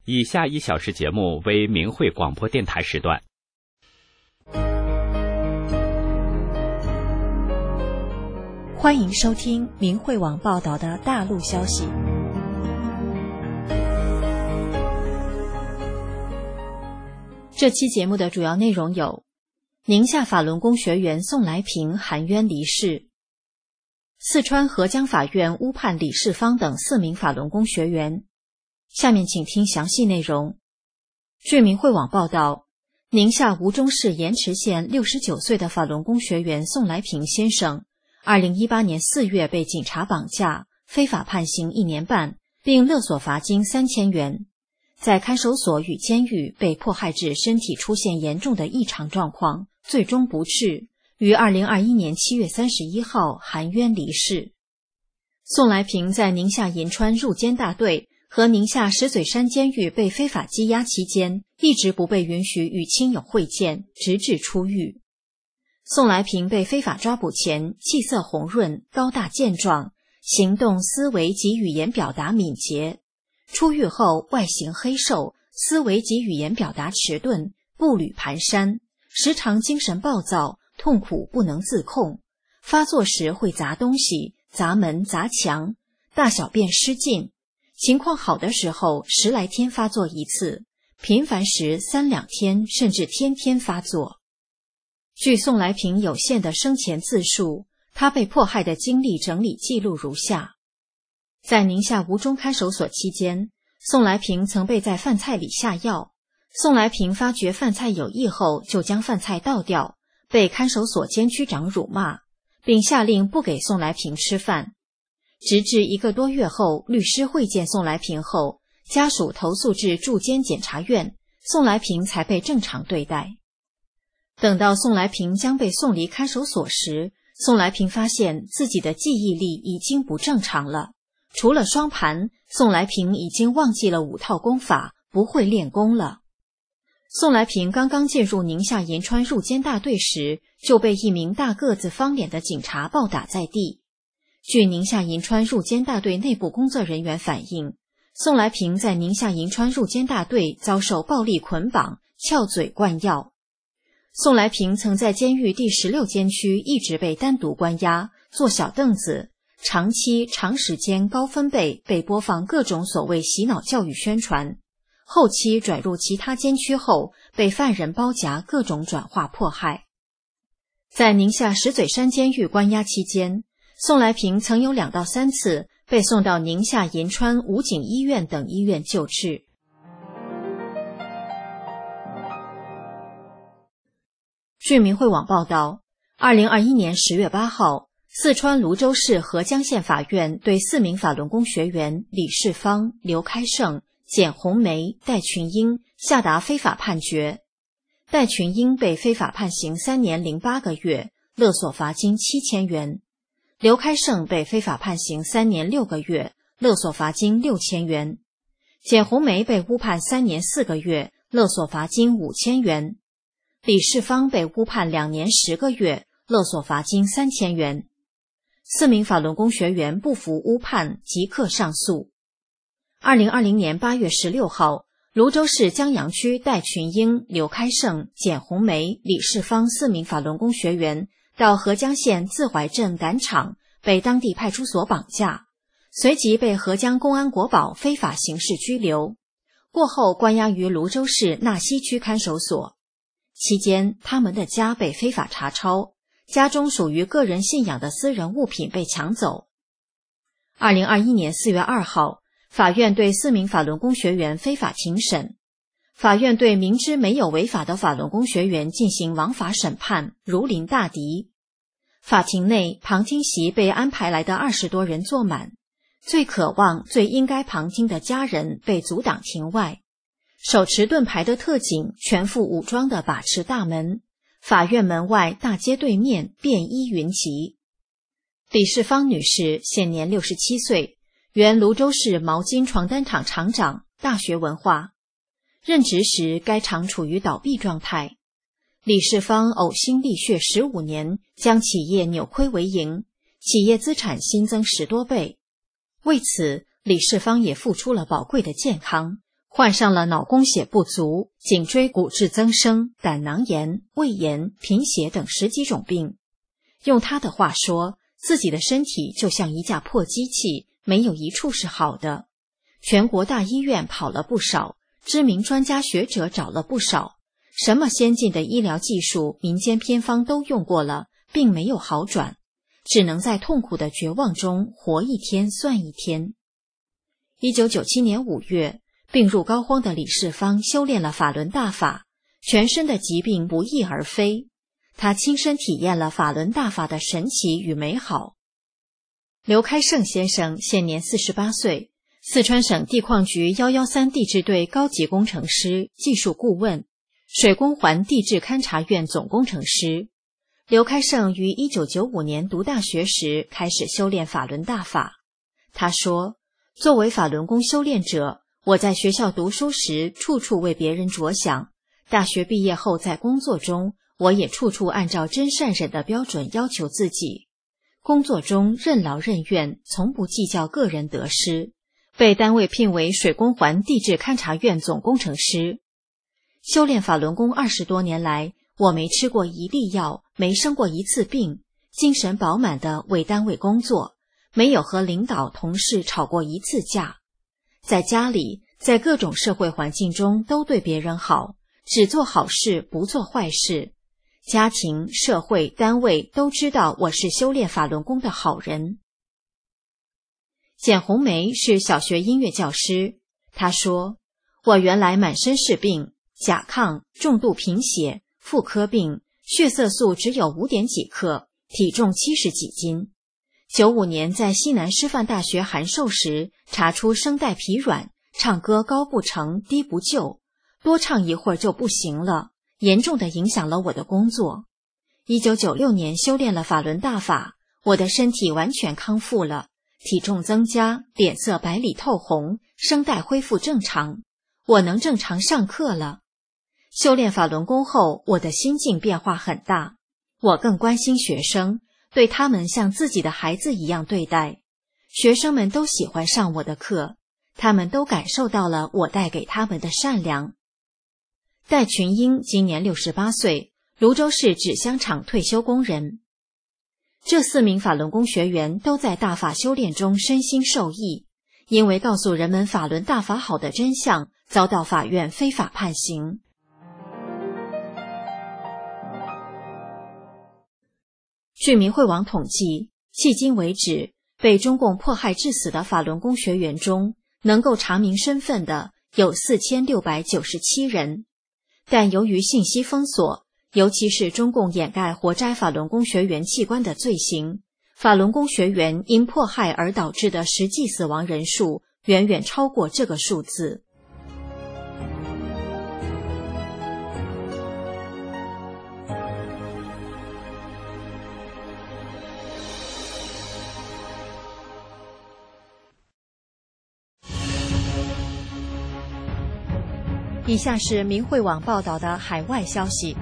以下1小时节目为明慧广播电台时段。 欢迎收听明慧网报道的大陆消息。这期节目的主要内容有：宁夏法轮功学员宋来平含冤离世；四川合江法院诬判李世芳等4名法轮功学员。下面请听详细内容。据明慧网报道，宁夏吴忠市盐池县69岁的法轮功学员宋来平先生2018年4月被警察绑架，非法判刑1年半，并勒索罚金3000元。在看守所与监狱被迫害致身体出现严重的异常状况，最终不治，于2021年7月31号含冤离世。宋来平在宁夏银川入监大队和宁夏石嘴山监狱被非法羁押期间，一直不被允许与亲友会见，直至出狱。宋来平被非法抓捕前，气色红润，高大健壮，行动思维及语言表达敏捷。出狱后外形黑瘦，思维及语言表达迟钝，步履蹒跚，时常精神暴躁，痛苦不能自控，发作时会砸东西、砸门、砸墙，大小便失禁，情况好的时候10来天发作一次，频繁时3、2天甚至天天发作。据宋来平有限的生前自述，他被迫害的经历整理记录如下。在宁夏吴忠看守所期间，宋来平曾被在饭菜里下药，宋来平发觉饭菜有异后，就将饭菜倒掉，被看守所监区长辱骂，并下令不给宋来平吃饭。直至1个多月后，律师会见宋来平后，家属投诉至驻监检察院，宋来平才被正常对待。等到宋来平将被送离看守所时，宋来平发现自己的记忆力已经不正常了。除了双盘，宋来平已经忘记了5套功法，不会练功了。宋来平刚刚进入宁夏银川入监大队时，就被一名大个子方脸的警察暴打在地。据宁夏银川入监大队内部工作人员反映，宋来平在宁夏银川入监大队遭受暴力捆绑、撬嘴灌药。宋来平曾在监狱第16监区一直被单独关押，坐小凳子，长期长时间高分贝被播放各种所谓洗脑教育宣传，后期转入其他监区后被犯人包夹各种转化迫害。在宁夏石嘴山监狱关押期间，宋来平曾有2到3次被送到宁夏银川武警医院等医院救治。据明慧网报道，2021年10月8号，四川泸州市合江县法院对4名法轮功学员李世芳、刘开胜、简红梅、戴群英下达非法判决。戴群英被非法判刑3年08个月，勒索罚金7000元；刘开胜被非法判刑3年6个月，勒索罚金6000元；简红梅被诬判3年4个月，勒索罚金5000元；李世芳被诬判2年10个月，勒索罚金3000元。4名法轮功学员不服诬判，即刻上诉。2020年8月16号，泸州市江阳区戴群英、刘开胜、简红梅、李世芳4名法轮功学员到合江县自怀镇赶场，被当地派出所绑架，随即被合江公安国保非法刑事拘留，过后关押于泸州市纳西区看守所。期间，他们的家被非法查抄，家中属于个人信仰的私人物品被抢走。2021年4月2号，法院对4名法轮功学员非法庭审。法院对明知没有违法的法轮功学员进行王法审判，如临大敌。法庭内旁听席被安排来的20多人坐满，最渴望、最应该旁听的家人被阻挡庭外。手持盾牌的特警全副武装地把持大门，法院门外大街对面便衣云集。李世芳女士现年67岁，原泸州市毛巾床单厂厂长，大学文化。任职时该厂处于倒闭状态。李世芳呕心沥血15年，将企业扭亏为盈，企业资产新增10多倍。为此，李世芳也付出了宝贵的健康， 患上了脑供血不足、颈椎骨质增生、胆囊炎、胃炎、贫血等10几种病。用他的话说，自己的身体就像一架破机器，没有一处是好的。全国大医院跑了不少，知名专家学者找了不少，什么先进的医疗技术、民间偏方都用过了，并没有好转，只能在痛苦的绝望中活一天算一天。1997年5月，病入膏肓的李世芳修炼了法轮大法，全身的疾病不翼而飞。他亲身体验了法轮大法的神奇与美好。刘开胜先生现年48岁，四川省地矿局113地质队高级工程师、技术顾问，水工环地质勘察院总工程师。刘开胜于1995年读大学时开始修炼法轮大法。他说，作为法轮功修炼者，我在学校读书时处处为别人着想，大学毕业后在工作中，我也处处按照真善忍的标准要求自己。工作中任劳任怨，从不计较个人得失，被单位聘为水工环地质勘察院总工程师。修炼法轮功20多年来，我没吃过一粒药，没生过一次病，精神饱满地为单位工作，没有和领导同事吵过一次架。在家里，在各种社会环境中都对别人好，只做好事不做坏事。家庭、社会、单位都知道我是修炼法轮功的好人。简红梅是小学音乐教师，她说，我原来满身是病，甲亢、重度贫血、妇科病，血色素只有5点几克，体重70几斤。95年在西南师范大学函授时，查出声带疲软，唱歌高不成低不就，多唱一会儿就不行了，严重地影响了我的工作。1996年修炼了法轮大法，我的身体完全康复了，体重增加，脸色白里透红，声带恢复正常，我能正常上课了。修炼法轮功后，我的心境变化很大，我更关心学生，对他们像自己的孩子一样对待。学生们都喜欢上我的课，他们都感受到了我带给他们的善良。戴群英今年68岁，泸州市纸箱厂退休工人。这4名法轮功学员都在大法修炼中身心受益，因为告诉人们法轮大法好的真相，遭到法院非法判刑。据明慧网统计，迄今为止，被中共迫害致死的法轮功学员中，能够查明身份的有4697人。但由于信息封锁，尤其是中共掩盖活摘法轮功学员器官的罪行，法轮功学员因迫害而导致的实际死亡人数远远超过这个数字。以下是明慧网报道的海外消息，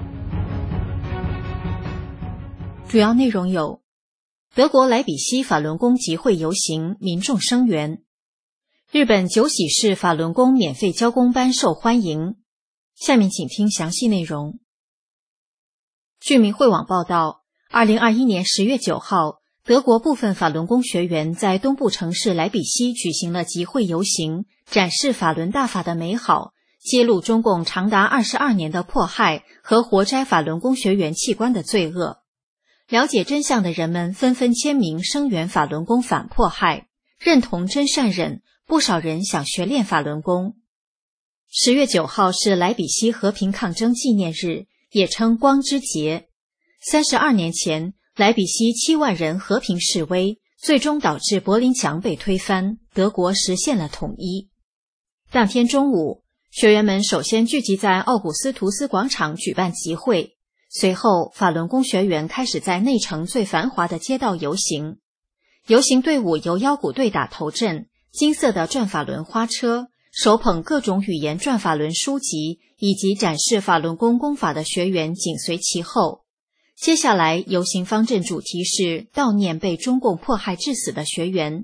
主要内容有：德国莱比锡法轮功集会游行，民众声援；日本九喜市法轮功免费教功班受欢迎。下面请听详细内容。据明慧网报道，2021年10月9号，德国部分法轮功学员在东部城市莱比锡举行了集会游行，展示法轮大法的美好，揭露中共长达22年的迫害和活摘法轮功学员器官的罪恶。了解真相的人们纷纷签名声援法轮功反迫害，认同真善忍，不少人想学练法轮功。10月9号是莱比锡和平抗争纪念日，也称光之节。32年前，莱比锡7万人和平示威，最终导致柏林墙被推翻，德国实现了统一。当天中午，学员们首先聚集在奥古斯图斯广场举办集会，随后法轮功学员开始在内城最繁华的街道游行。游行队伍由腰鼓队打头阵，金色的转法轮花车，手捧各种语言转法轮书籍以及展示法轮功功法的学员紧随其后。接下来，游行方阵主题是悼念被中共迫害致死的学员，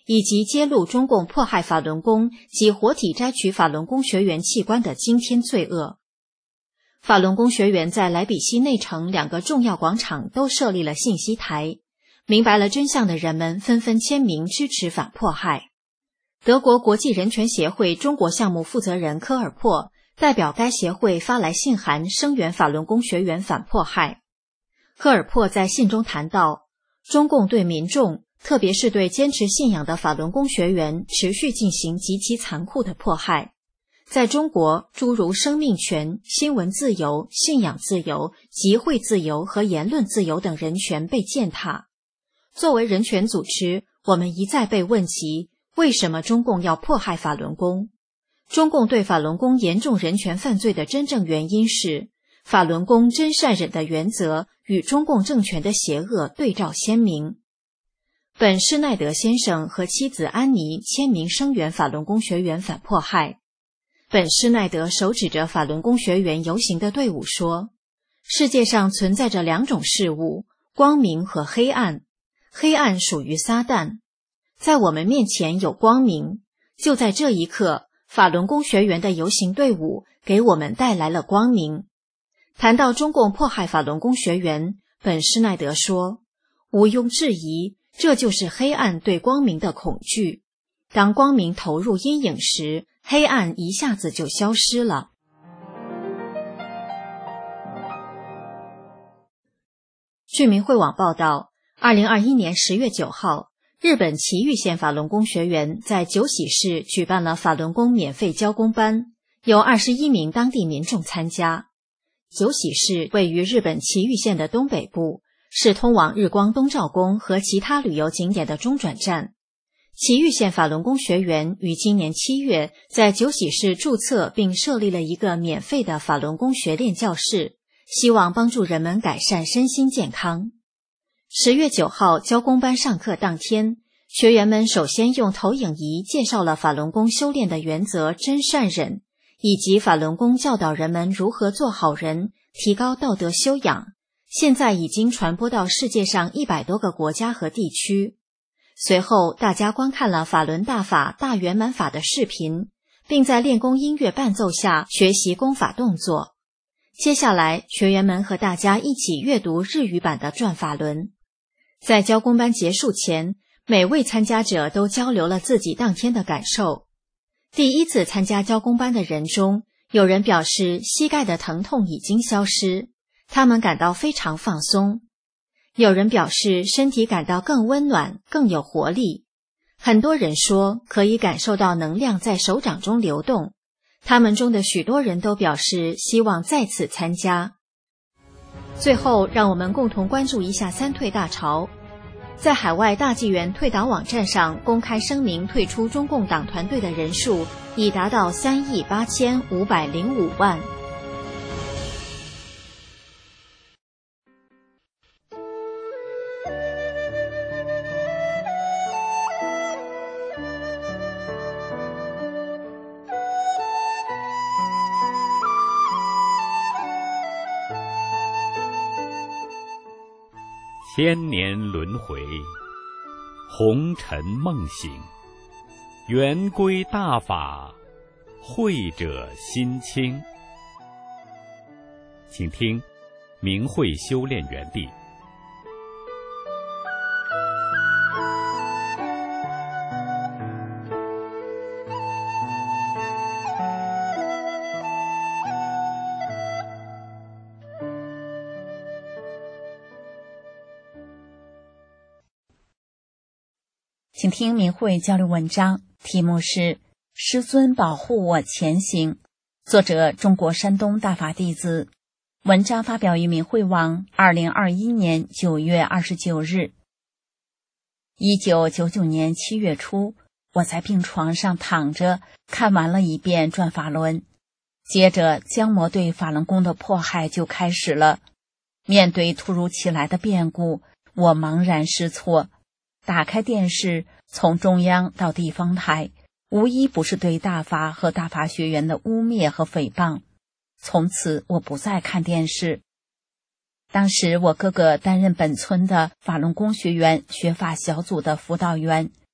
以及揭露中共迫害法轮功及活体摘取法轮功学员器官的惊天罪恶。法轮功学员在莱比锡内城2个重要广场都设立了信息台，明白了真相的人们纷纷签名支持反迫害。德国国际人权协会中国项目负责人科尔珀代表该协会发来信函，声援法轮功学员反迫害。科尔珀在信中谈到，中共对民众，特别是对坚持信仰的法轮功学员持续进行极其残酷的迫害。在中国，诸如生命权、新闻自由、信仰自由、集会自由和言论自由等人权被践踏。作为人权组织，我们一再被问及，为什么中共要迫害法轮功？中共对法轮功严重人权犯罪的真正原因是，法轮功真善忍的原则与中共政权的邪恶对照鲜明。本施耐德先生和妻子安妮签名声援法轮功学员反迫害。本施耐德手指着法轮功学员游行的队伍说，世界上存在着2种事物，光明和黑暗。黑暗属于撒旦，在我们面前有光明。就在这一刻，法轮功学员的游行队伍给我们带来了光明。谈到中共迫害法轮功学员，本施耐德说，毋庸置疑，这就是黑暗对光明的恐惧。当光明投入阴影时，黑暗一下子就消失了。据明慧网报道，2021年10月9号，日本埼玉县法轮功学员在九喜市举办了法轮功免费教功班，有21名当地民众参加。九喜市位于日本埼玉县的东北部，是通往日光东照宫和其他旅游景点的中转站。埼玉县法轮功学员于今年7月在九喜市注册并设立了一个免费的法轮功学练教室，希望帮助人们改善身心健康。10月9号教功班上课当天，学员们首先用投影仪介绍了法轮功修炼的原则真善忍，以及法轮功教导人们如何做好人，提高道德修养，现在已经传播到世界上100多个国家和地区。随后大家观看了法轮大法大圆满法的视频，并在练功音乐伴奏下学习功法动作。接下来学员们和大家一起阅读日语版的转法轮。在教功班结束前，每位参加者都交流了自己当天的感受。第一次参加教功班的人中，有人表示膝盖的疼痛已经消失，他们感到非常放松。有人表示身体感到更温暖，更有活力。很多人说可以感受到能量在手掌中流动。他们中的许多人都表示希望再次参加。最后，让我们共同关注一下三退大潮。在海外大纪元退党网站上公开声明退出中共党团队的人数已达到38505万。 千年轮回，红尘梦醒，圆规大法，慧者心清。请听明慧修炼园地。 请听明慧交流文章，题目是《师尊保护我前行》，作者中国山东大法弟子。文章发表于明慧网2021年9月29日。1999年7月初，我在病床上躺着，看完了一遍转法轮。接着江魔对法轮功的迫害就开始了。面对突如其来的变故，我茫然失措。打开电视，从中央到地方台，无一不是对大法和大法学员的污蔑和诽谤。从此我不再看电视。当时我哥哥担任本村的法轮功学员学法小组的辅导员，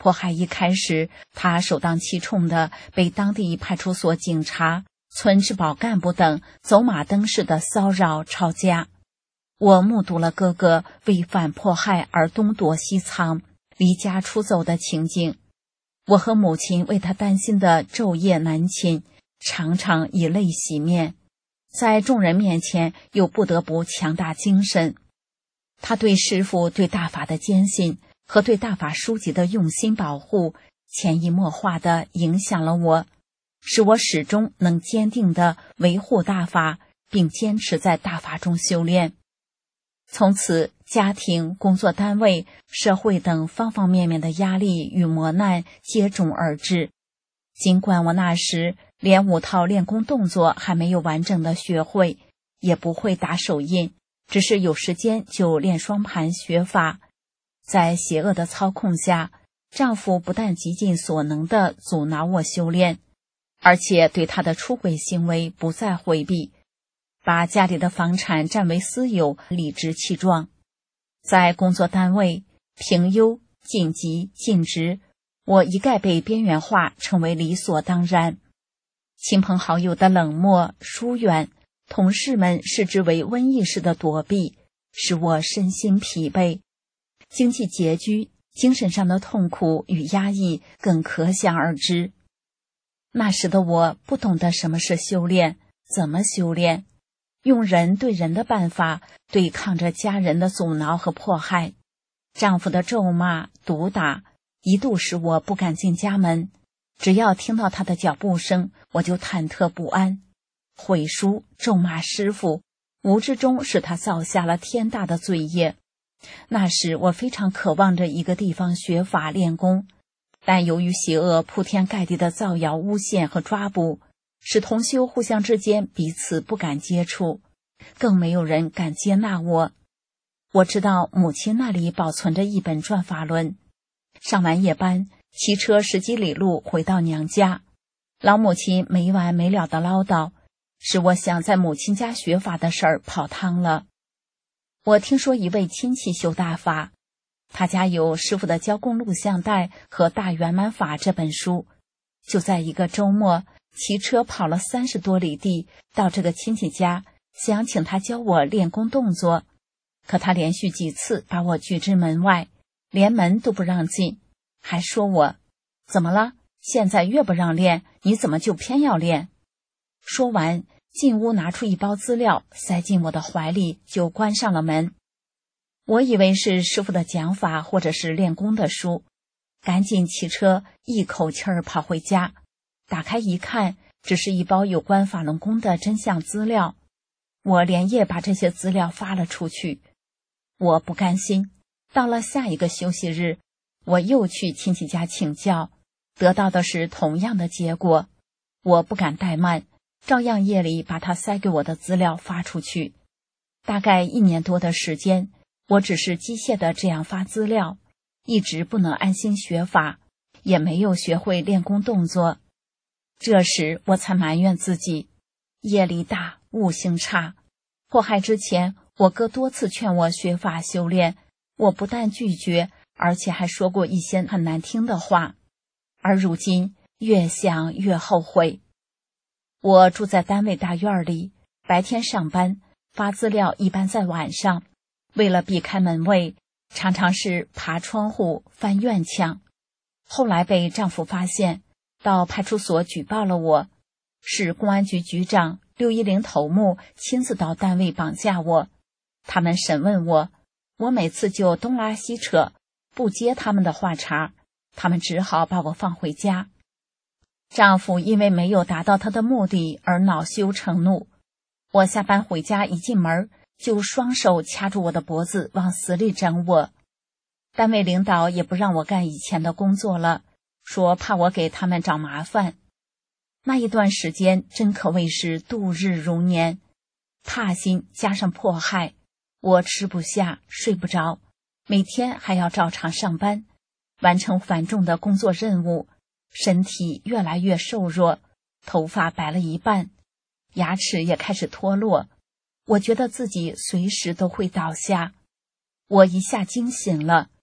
迫害一开始，他首当其冲的被当地派出所警察、村治保干部等走马灯似的骚扰抄家。我目睹了哥哥为反迫害而东躲西藏、离家出走的情景。我和母亲为他担心的昼夜难寝，常常以泪洗面，在众人面前又不得不强大精神。他对师父对大法的坚信和对大法书籍的用心保护，潜移默化地影响了我，使我始终能坚定地维护大法，并坚持在大法中修炼。从此，家庭、工作单位、社会等方方面面的压力与磨难接踵而至。尽管我那时连5套练功动作还没有完整的学会，也不会打手印，只是有时间就练双盘学法。在邪恶的操控下，丈夫不但极尽所能地阻挠我修炼，而且对他的出轨行为不再回避，把家里的房产占为私有，理直气壮。在工作单位，评优、晋级、晋职，我一概被边缘化，成为理所当然。亲朋好友的冷漠疏远，同事们视之为瘟疫似的躲避，使我身心疲惫。经济拮据，精神上的痛苦与压抑更可想而知。那时的我不懂得什么是修炼，怎么修炼，用人对人的办法对抗着家人的阻挠和迫害，丈夫的咒骂、毒打，一度使我不敢进家门。只要听到他的脚步声，我就忐忑不安。毁书、咒骂师父，无知中使他造下了天大的罪业。那时我非常渴望着一个地方学法练功，但由于邪恶铺天盖地的造谣诬陷和抓捕，使同修互相之间彼此不敢接触，更没有人敢接纳我。我知道母亲那里保存着一本转法轮，上完夜班，骑车10几里路回到娘家。老母亲没完没了的唠叨，使我想在母亲家学法的事儿泡汤了。我听说一位亲戚修大法，他家有师父的教功录像带和《大圆满法》这本书，就在一个周末骑车跑了30多里地到这个亲戚家，想请他教我练功动作，可他连续几次把我拒之门外，连门都不让进，还说我怎么了？现在越不让练，你怎么就偏要练？说完，进屋拿出一包资料塞进我的怀里，就关上了门。我以为是师父的讲法或者是练功的书，赶紧骑车一口气儿跑回家，打开一看，只是一包有关法轮功的真相资料。我连夜把这些资料发了出去。我不甘心，到了下一个休息日，我又去亲戚家请教，得到的是同样的结果。我不敢怠慢，照样夜里把他塞给我的资料发出去。大概1年多的时间，我只是机械的这样发资料，一直不能安心学法，也没有学会练功动作。这时我才埋怨自己，业力大，悟性差。迫害之前，我哥多次劝我学法修炼，我不但拒绝，而且还说过一些很难听的话。而如今越想越后悔。我住在单位大院里，白天上班，发资料一般在晚上，为了避开门卫，常常是爬窗户、翻院墙。后来被丈夫发现，到派出所举报了我，市公安局局长、610头目亲自到单位绑架我。他们审问我，我每次就东拉西扯，不接他们的话茬，他们只好把我放回家。丈夫因为没有达到他的目的而恼羞成怒，我下班回家一进门就双手掐住我的脖子往死里整我。单位领导也不让我干以前的工作了，说怕我给他们找麻烦。那一段时间真可谓是度日如年，怕心加上迫害，我吃不下睡不着，每天还要照常上班，完成繁重的工作任务，身体越来越瘦弱，头发白了一半，牙齿也开始脱落，我觉得自己随时都会倒下。我一下惊醒了，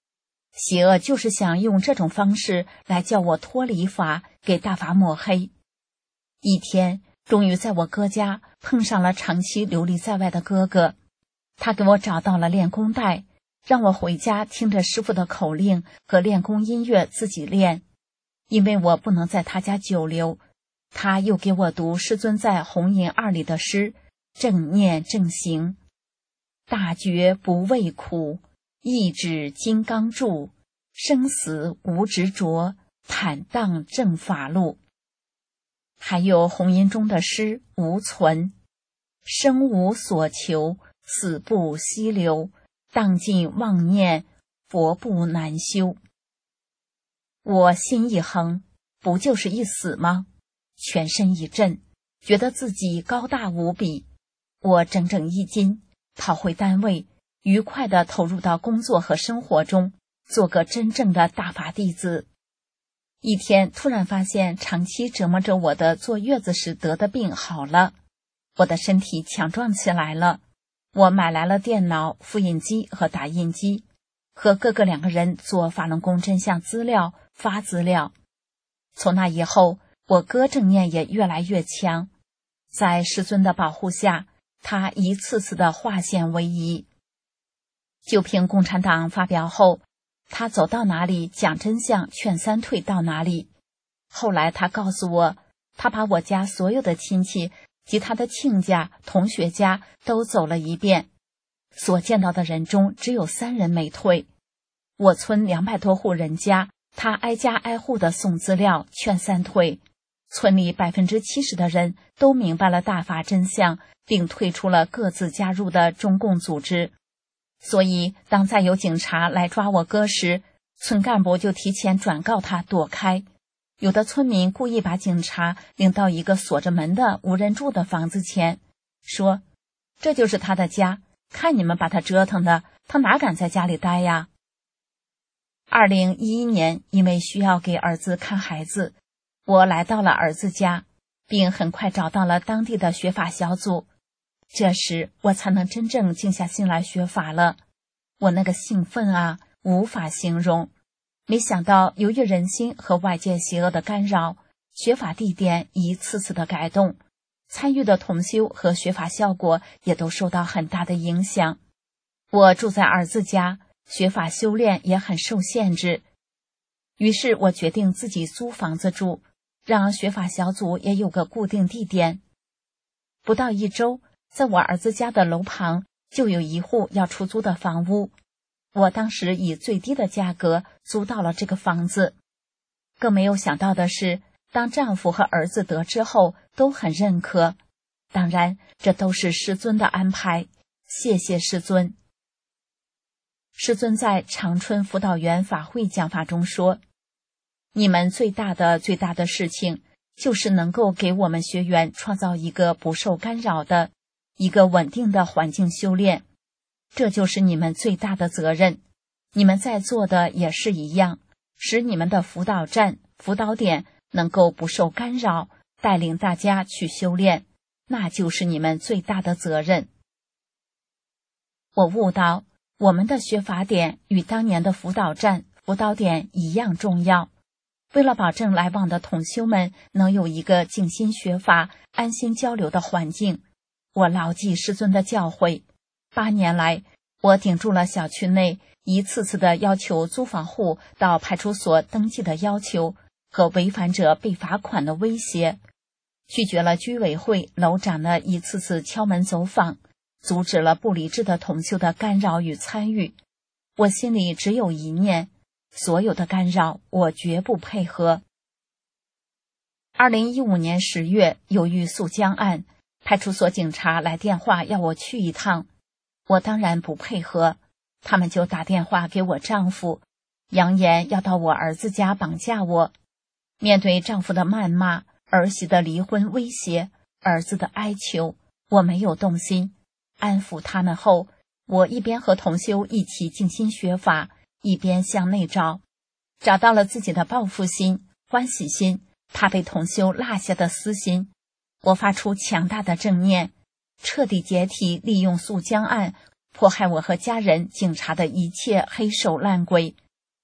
邪恶就是想用这种方式来叫我脱离法，给大法抹黑。一天，终于在我哥家碰上了长期流离在外的哥哥，他给我找到了练功带，让我回家听着师父的口令和练功音乐自己练。因为我不能在他家久留，他又给我读师尊在红银2里的诗：正念正行，大觉不畏苦，意志金刚柱，生死无执着，坦荡正法路。还有红音中的诗：无存，生无所求，死不息流，荡尽妄念，佛不难修。我心一横，不就是一死吗？全身一震，觉得自己高大无比。我整整1斤，跑回单位，愉快地投入到工作和生活中，做个真正的大法弟子。一天突然发现长期折磨着我的坐月子时得的病好了，我的身体强壮起来了。我买来了电脑、复印机和打印机，和哥哥2个人做法轮功真相资料、发资料。从那以后，我哥正念也越来越强，在师尊的保护下，他一次次的化险为夷。就凭共产党发表后，他走到哪里讲真相劝3退到哪里。后来他告诉我，他把我家所有的亲戚及他的亲家、同学家都走了一遍，所见到的人中只有3人没退。我村200多户人家，他挨家挨户的送资料劝3退。村里70%的人都明白了大法真相，并退出了各自加入的中共组织。所以当再有警察来抓我哥时，村干部就提前转告他躲开。有的村民故意把警察领到一个锁着门的无人住的房子前，说这就是他的家，看你们把他折腾的，他哪敢在家里待呀。2011年，因为需要给儿子看孩子，我来到了儿子家，并很快找到了当地的学法小组。这时我才能真正静下心来学法了。我那个兴奋啊，无法形容。没想到由于人心和外界邪恶的干扰，学法地点一次次的改动，参与的同修和学法效果也都受到很大的影响。我住在儿子家，学法修炼也很受限制。于是我决定自己租房子住，让学法小组也有个固定地点。不到1周，在我儿子家的楼旁就有一户要出租的房屋，我当时以最低的价格租到了这个房子。更没有想到的是，当丈夫和儿子得知后都很认可。当然，这都是师尊的安排，谢谢师尊。师尊在长春辅导员法会讲法中说，你们最大的事情，就是能够给我们学员创造一个不受干扰的、一个稳定的环境修炼，这就是你们最大的责任。你们在做的也是一样，使你们的辅导站、辅导点能够不受干扰，带领大家去修炼，那就是你们最大的责任。我悟到，我们的学法点与当年的辅导站、辅导点一样重要。为了保证来往的同修们能有一个静心学法、安心交流的环境，我牢记师尊的教诲。8年来，我顶住了小区内一次次的要求租房户到派出所登记的要求和违反者被罚款的威胁，拒绝了居委会楼长的一次次敲门走访，阻止了不理智的同修的干扰与参与。我心里只有一念，所有的干扰我绝不配合。2015年10月，由于诉江案，派出所警察来电话要我去一趟，我当然不配合，他们就打电话给我丈夫，扬言要到我儿子家绑架我。面对丈夫的谩骂、儿媳的离婚威胁、儿子的哀求，我没有动心。安抚他们后，我一边和同修一起静心学法，一边向内找到了自己的报复心、欢喜心，怕被同修落下的私心。我发出强大的正念，彻底解体利用诉江案迫害我和家人警察的一切黑手烂鬼。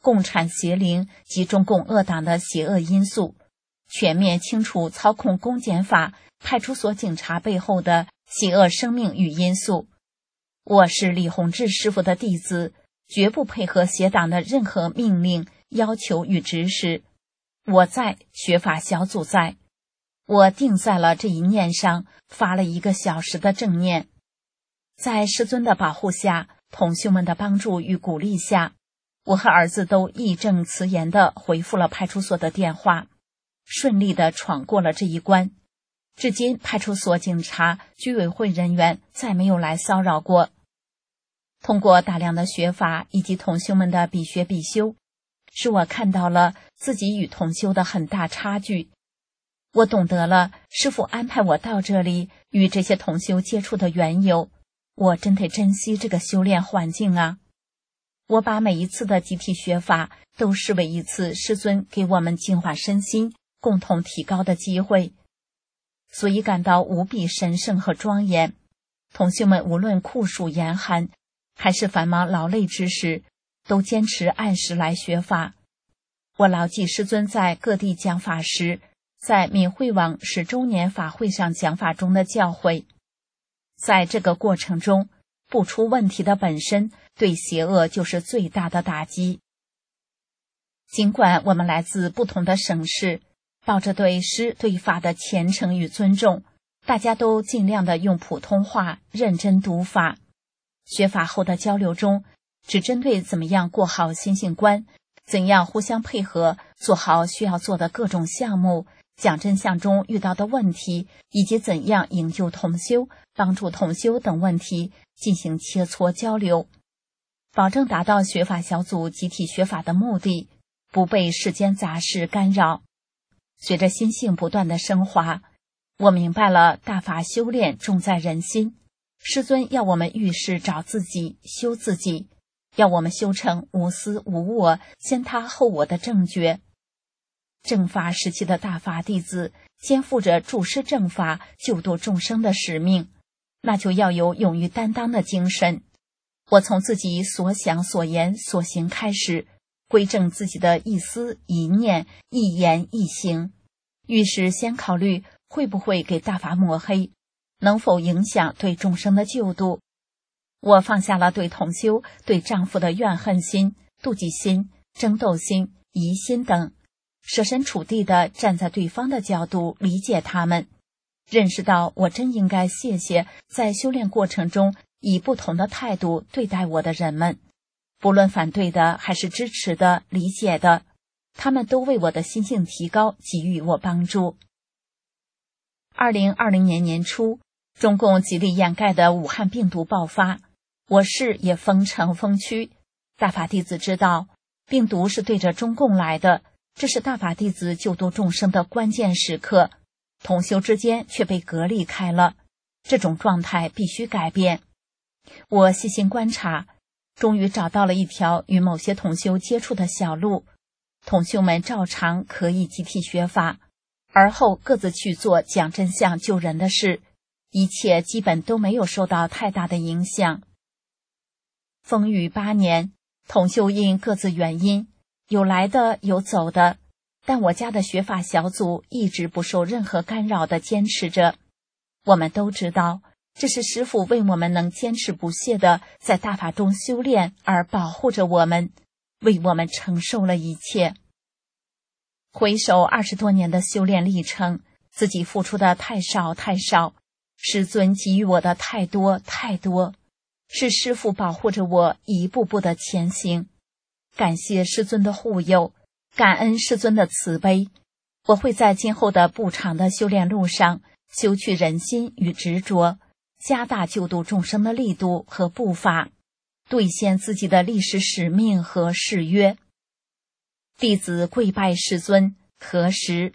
共产邪灵及中共恶党的邪恶因素，全面清除操控公检法、派出所警察背后的邪恶生命与因素。我是李洪志师傅的弟子，绝不配合邪党的任何命令、要求与指使。我在，学法小组在。我定在了这一念上，发了1个小时的正念。在师尊的保护下，同修们的帮助与鼓励下，我和儿子都义正辞严地回复了派出所的电话，顺利地闯过了这一关。至今派出所警察、居委会人员再没有来骚扰过。通过大量的学法以及同修们的必学必修，使我看到了自己与同修的很大差距。我懂得了师父安排我到这里与这些同修接触的缘由，我真得珍惜这个修炼环境啊！我把每一次的集体学法都视为一次师尊给我们净化身心、共同提高的机会，所以感到无比神圣和庄严。同修们无论酷暑严寒，还是繁忙劳累之时，都坚持按时来学法。我牢记师尊在各地讲法时，在闽会网10周年法会上讲法中的教诲。在这个过程中，不出问题的本身对邪恶就是最大的打击。尽管我们来自不同的省市，抱着对师对法的虔诚与尊重，大家都尽量的用普通话认真读法。学法后的交流中，只针对怎么样过好心性观，怎样互相配合，做好需要做的各种项目，讲真相中遇到的问题，以及怎样营救同修、帮助同修等问题进行切磋交流，保证达到学法小组集体学法的目的，不被世间杂事干扰。随着心性不断的升华，我明白了大法修炼重在人心。师尊要我们遇事找自己，修自己，要我们修成无私无我、先他后我的正觉。正法时期的大法弟子肩负着助师正法、救度众生的使命，那就要有勇于担当的精神。我从自己所想所言所行开始，归正自己的一思一念一言一行，遇事先考虑会不会给大法抹黑，能否影响对众生的救度。我放下了对同修、对丈夫的怨恨心、妒忌心、争斗心、疑心等，设身处地地站在对方的角度理解他们，认识到我真应该谢谢在修炼过程中以不同的态度对待我的人们，不论反对的还是支持的、理解的，他们都为我的心性提高给予我帮助。2020年年初，中共极力掩盖的武汉病毒爆发，我市也封城封区。大法弟子知道病毒是对着中共来的，这是大法弟子救度众生的关键时刻，同修之间却被隔离开了，这种状态必须改变。我细心观察，终于找到了一条与某些同修接触的小路，同修们照常可以集体学法，而后各自去做讲真相救人的事，一切基本都没有受到太大的影响。风雨8年，同修因各自原因，有来的有走的，但我家的学法小组一直不受任何干扰地坚持着。我们都知道，这是师父为我们能坚持不懈地在大法中修炼而保护着我们，为我们承受了一切。回首20多年的修炼历程，自己付出的太少太少，师尊给予我的太多太多，是师父保护着我一步步的前行。感谢师尊的护佑，感恩师尊的慈悲，我会在今后的不长的修炼路上修去人心与执着，加大救度众生的力度和步伐，兑现自己的历史使命和誓约。弟子跪拜师尊，何时？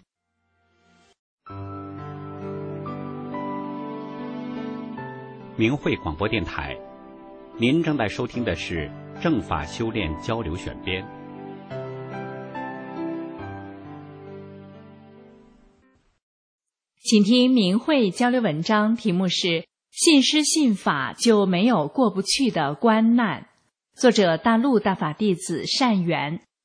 明慧广播电台，您正在收听的是正法修炼交流选编。 请听明慧交流文章，题目是信师信法就没有过不去的关难，作者大陆大法弟子善缘，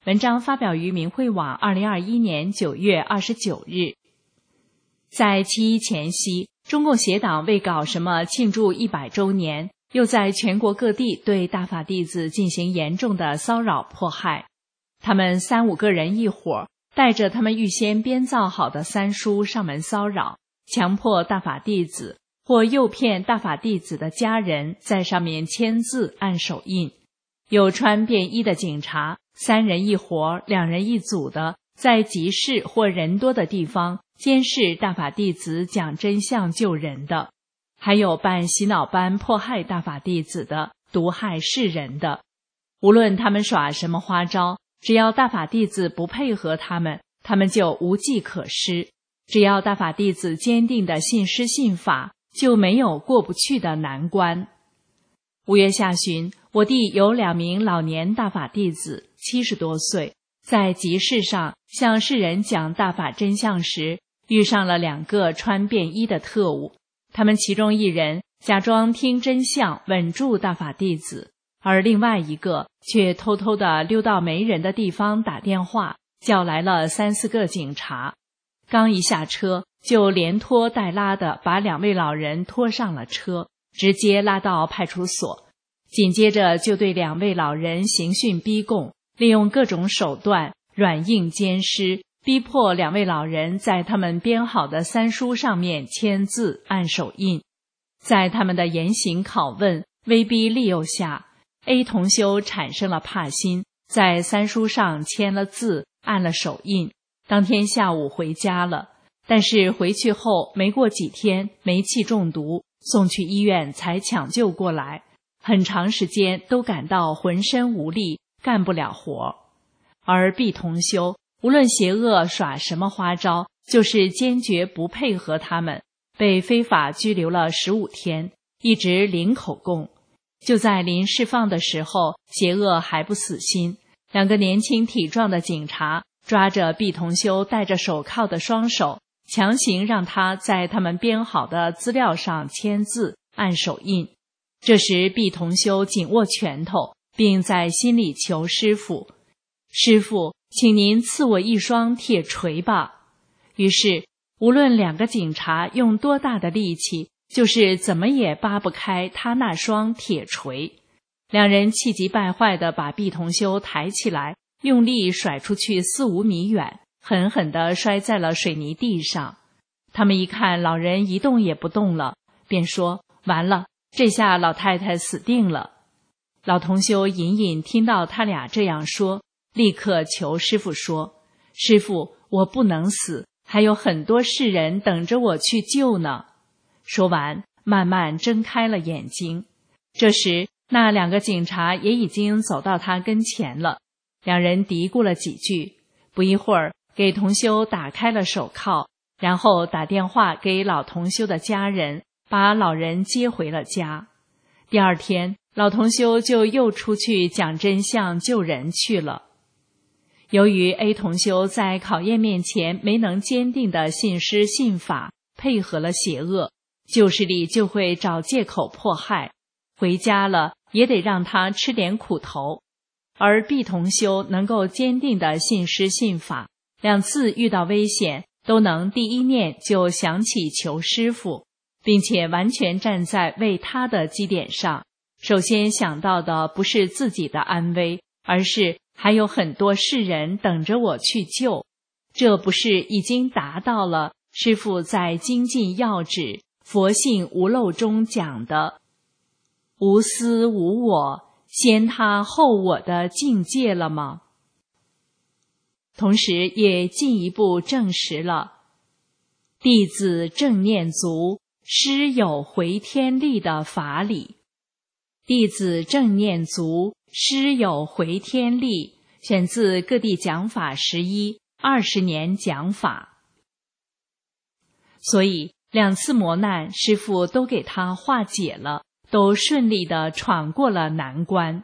文章发表于明慧网2021年9月29日。在七一前夕，中共协党为搞什么庆祝100周年，又在全国各地对大法弟子进行严重的骚扰迫害。他们3、5个人一伙，带着他们预先编造好的三书上门骚扰，强迫大法弟子或诱骗大法弟子的家人在上面签字按手印。有穿便衣的警察，3人一伙，2人一组的，在集市或人多的地方监视大法弟子讲真相救人的，还有办洗脑班迫害大法弟子的，毒害世人的。无论他们耍什么花招，只要大法弟子不配合他们，他们就无计可施。只要大法弟子坚定的信师信法，就没有过不去的难关。5月下旬，我地有2名老年大法弟子，70多岁，在集市上向世人讲大法真相时，遇上了2个穿便衣的特务。他们其中一人假装听真相，稳住大法弟子，而另外一个却偷偷地溜到没人的地方打电话，叫来了3、4个警察。刚一下车，就连拖带拉地把2位老人拖上了车，直接拉到派出所。紧接着就对2位老人刑讯逼供，利用各种手段软硬兼施，逼迫2位老人在他们编好的三书上面签字按手印。在他们的严刑拷问、威逼利诱下， A 同修产生了怕心，在三书上签了字按了手印，当天下午回家了。但是回去后没过几天，煤气中毒，送去医院才抢救过来，很长时间都感到浑身无力，干不了活。而 B 同修无论邪恶耍什么花招，就是坚决不配合他们，被非法拘留了15天，一直领口供。就在临释放的时候，邪恶还不死心，2个年轻体壮的警察抓着 B 同修戴着手铐的双手，强行让他在他们编好的资料上签字按手印。这时 B 同修紧握拳头，并在心里求师父：师父，请您赐我一双铁锤吧。于是无论2个警察用多大的力气，就是怎么也扒不开他那双铁锤。2人气急败坏地把 B 同修抬起来，用力甩出去4、5米远，狠狠地摔在了水泥地上。他们一看老人一动也不动了，便说：完了，这下老太太死定了。老同修隐隐听到他俩这样说，立刻求师父说：师父，我不能死，还有很多世人等着我去救呢。说完，慢慢睁开了眼睛。这时那2个警察也已经走到他跟前了，2人嘀咕了几句，不一会儿给同修打开了手铐，然后打电话给老同修的家人，把老人接回了家。第2天，老同修就又出去讲真相救人去了。由于 A 同修在考验面前没能坚定的信师信法，配合了邪恶，旧势力就会找借口迫害，回家了也得让他吃点苦头。而 B 同修能够坚定的信师信法，2次遇到危险都能第一念就想起求师父，并且完全站在为他的基点上，首先想到的不是自己的安危，而是还有很多世人等着我去救。这不是已经达到了师父在精进要旨佛性无漏中讲的无私无我，先他后我的境界了吗？同时也进一步证实了弟子正念足，师有回天力的法理。弟子正念足，师有回天力，选自各地讲法11 20年讲法。所以2次磨难，师父都给他化解了，都顺利地闯过了难关。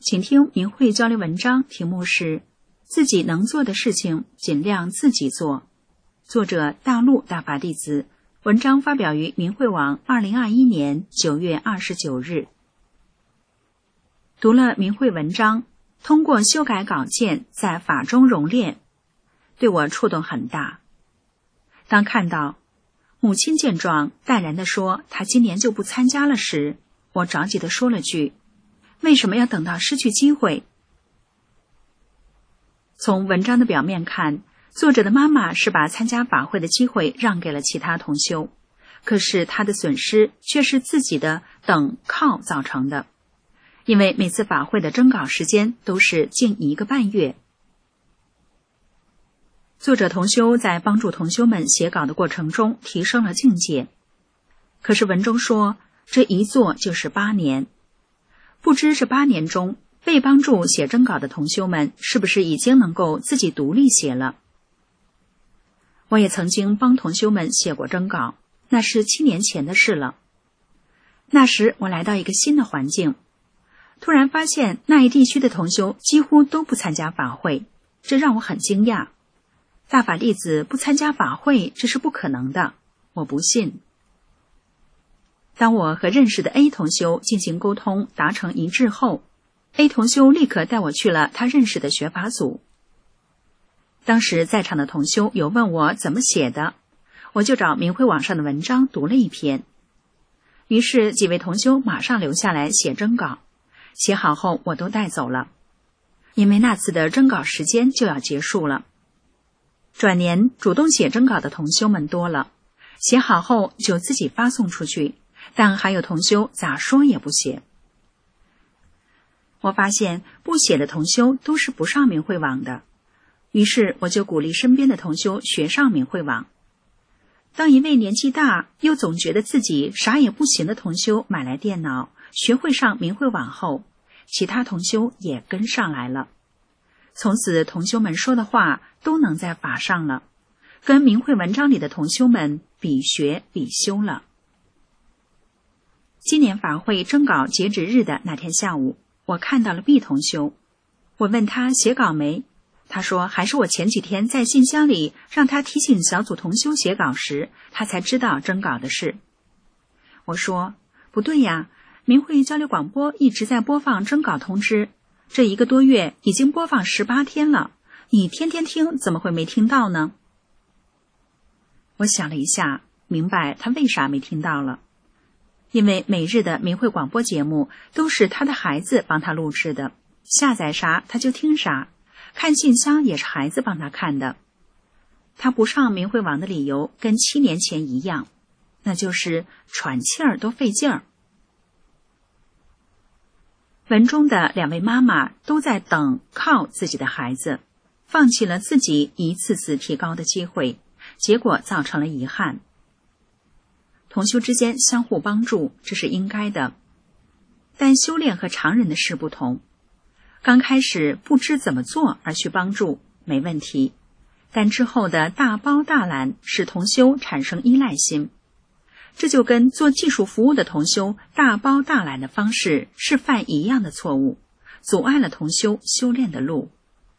请听明慧交流文章，题目是自己能做的事情尽量自己做。作者大陆大法弟子，文章发表于明慧网2021年9月29日。读了明慧文章，通过修改稿件在法中熔炼，对我触动很大。当看到母亲见状淡然地说她今年就不参加了时，我着急地说了句，为什么要等到失去机会？从文章的表面看，作者的妈妈是把参加法会的机会让给了其他同修，可是她的损失却是自己的等靠造成的，因为每次法会的征稿时间都是近1个半月。作者同修在帮助同修们写稿的过程中提升了境界，可是文中说这一做就是8年，不知这8年中被帮助写征稿的同修们是不是已经能够自己独立写了。我也曾经帮同修们写过征稿，那是7年前的事了。那时我来到一个新的环境，突然发现那一地区的同修几乎都不参加法会，这让我很惊讶。大法弟子不参加法会，这是不可能的，我不信。当我和认识的 A 同修进行沟通达成一致后， A 同修立刻带我去了他认识的学法组。当时在场的同修有问我怎么写的，我就找明慧网上的文章读了一篇。于是几位同修马上留下来写征稿，写好后我都带走了，因为那次的征稿时间就要结束了。转年主动写征稿的同修们多了，写好后就自己发送出去，但还有同修咋说也不写。我发现不写的同修都是不上明慧网的，于是我就鼓励身边的同修学上明慧网。当一位年纪大又总觉得自己啥也不行的同修买来电脑，学会上明慧网后，其他同修也跟上来了。从此同修们说的话都能在法上了，跟明慧文章里的同修们比学比修了。今年法会征稿截止日的那天下午，我看到了 B 同修，我问他写稿没，他说还是我前几天在信箱里让他提醒小组同修写稿时，他才知道征稿的事。我说不对呀，明慧交流广播一直在播放征稿通知，这1个多月已经播放18天了，你天天听怎么会没听到呢？我想了一下，明白他为啥没听到了。因为每日的明慧广播节目都是他的孩子帮他录制的，下载啥他就听啥，看信箱也是孩子帮他看的。他不上明慧网的理由跟7年前一样，那就是喘气儿都费劲儿。文中的2位妈妈都在等靠自己的孩子，放弃了自己一次次提高的机会，结果造成了遗憾。同修之间相互帮助，这是应该的，但修炼和常人的事不同。刚开始不知怎么做而去帮助没问题，但之后的大包大揽使同修产生依赖心，这就跟做技术服务的同修大包大揽的方式是犯一样的错误，阻碍了同修修炼的路。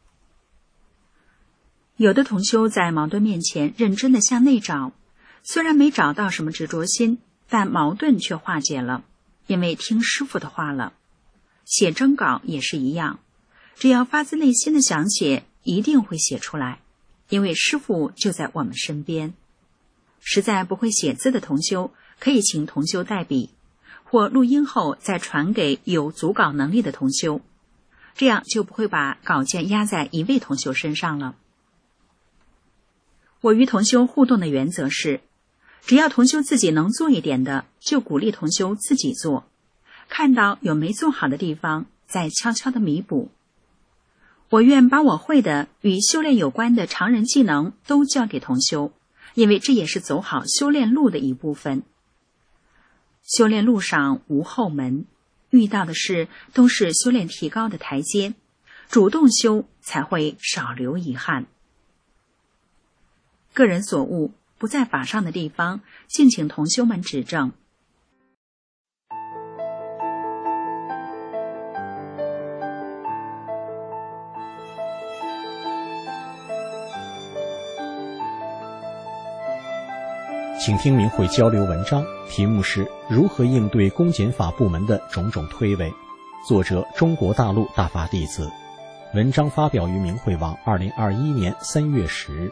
有的同修在矛盾面前认真地向内找，虽然没找到什么执着心，但矛盾却化解了，因为听师父的话了。写征稿也是一样，只要发自内心的想写，一定会写出来，因为师父就在我们身边。实在不会写字的同修，可以请同修代笔，或录音后再传给有组稿能力的同修，这样就不会把稿件压在一位同修身上了。我与同修互动的原则是，只要同修自己能做一点的，就鼓励同修自己做，看到有没做好的地方，再悄悄地弥补。我愿把我会的与修炼有关的常人技能都教给同修，因为这也是走好修炼路的一部分。修炼路上无后门，遇到的事都是修炼提高的台阶，主动修才会少留遗憾。个人所悟不在法上的地方，敬请同修们指正。 请听明慧交流文章，题目是如何应对公检法部门的种种推诿，作者中国大陆大法弟子，文章发表于明慧网2021年3月10日。